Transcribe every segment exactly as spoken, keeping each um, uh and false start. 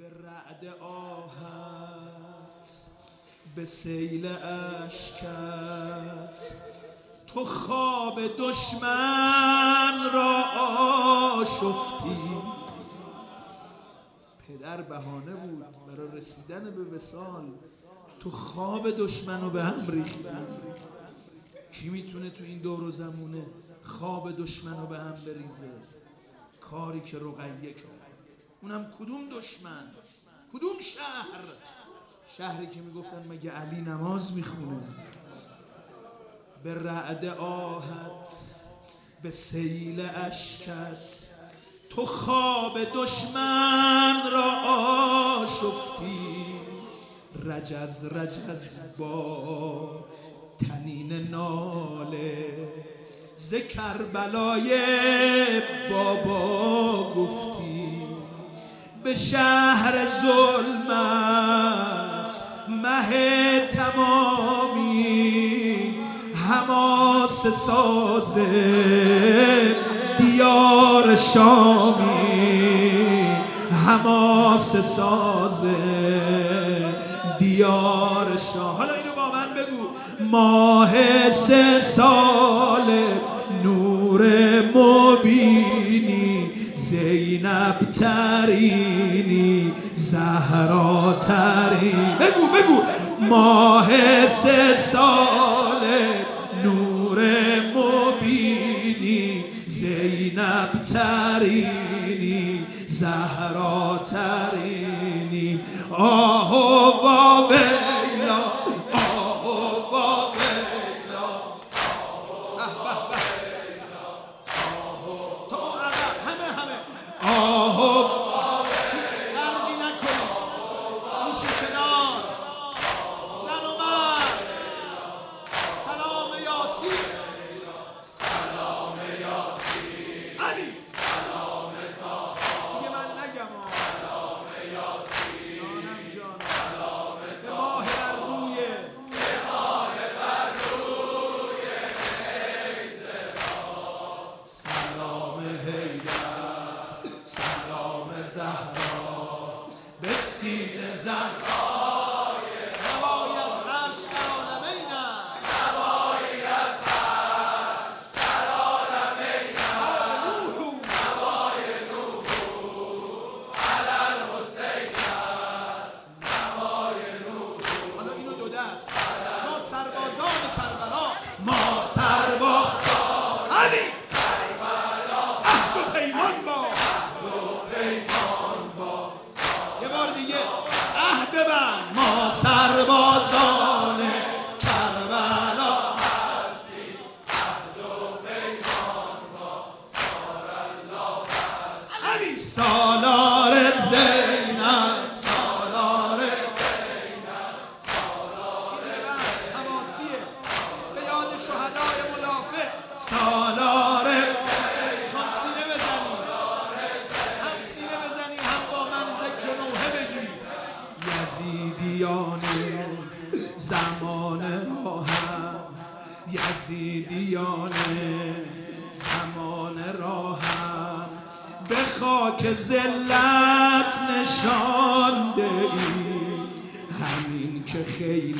به رعد آهت، به سیل اشکت، تو خواب دشمن را آشفتی. پدر بهانه بود برای رسیدن به وصال، تو خواب دشمن رو به هم ریختی. کی میتونه تو این دور و زمونه خواب دشمن رو به هم بریزه؟ کاری که رقیه کرد. اونم کدوم دشمن؟ کدوم شهر؟ شهری که میگفتن مگه علی نماز میخونه؟ به رعد آهت، به سیل اشکت، تو خواب دشمن را آشفتی. رجز رجز با تنین ناله، ز کربلای بابا گفتی. به شهر ظلمت مه تمامی، حماسه ساز دیار شامی، حماسه ساز دیار شام. حالا اینو با من بگو. ماه سه سال نور مبینی، زینب ترینی، زهرا ترینی. بگو بگو. ماه سه سال نور مبینی، زینب ترینی، زهرا ترینی. آه و ویلا، آه و ویلا، آه تو همه همه آه و غرقی نکنی، میشه کنار. زن و مرد سلام یاسین، سلام یاسین علی، سلام طاها. دیگه من نگم سلام یاسین، جانم جانم. سلام به ماه بر روی، به ماه بر روی حیدر. سلام حیدر، سلام زهرا، به سینه زهرای نوایی از عرش در عالمینم، نوایی از عرش در عالمینم. نوای نوح علی الحسین است، نوای نوح. حالا اینو دو دست. ما سربازان کربلا، ما سربازان علی کربلا، عهد و پیمان با، عهد و پیمان با. یه بار دیگه عهد بند. ما سربازان کربلا هستیم، عهد و پیمان با، سار الله هست. علی سالار زینب، سالار زینب، سالار زینب. حماسیه به یاد شهدای مدافع. سالار هم سینه بزنی، هم سینه بزنی، هم با من ذکر و نوحه بگیری. یزیدیان زمان راهم، یزیدیان زمان راهم، به خاک ذلت نشانده ای. همین که خیل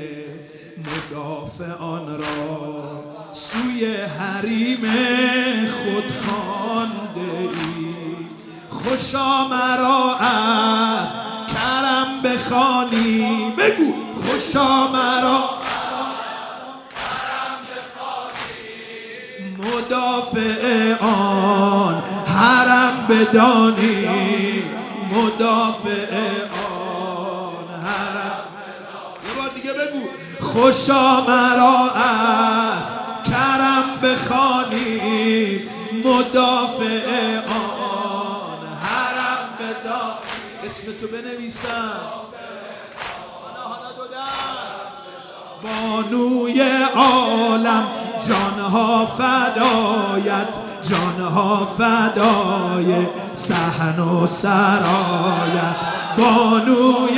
مدافعان را سوی حریم خود خوانده ای. خوشا مرا از کرم بخوانی. بگو. خوشا مرا کرم بخوانی، مدافع آن حرم بدانی، مدافع آن حرم. یه بار دیگه بگو. خوشا مرا از کرم بخوانی، مدافع آن حرم بدانی. اسم تو بنویسم. حالا حالا دو دست. بانوی عالم، جانها فدایت، جانها فدای صحن و سرایت. بانوی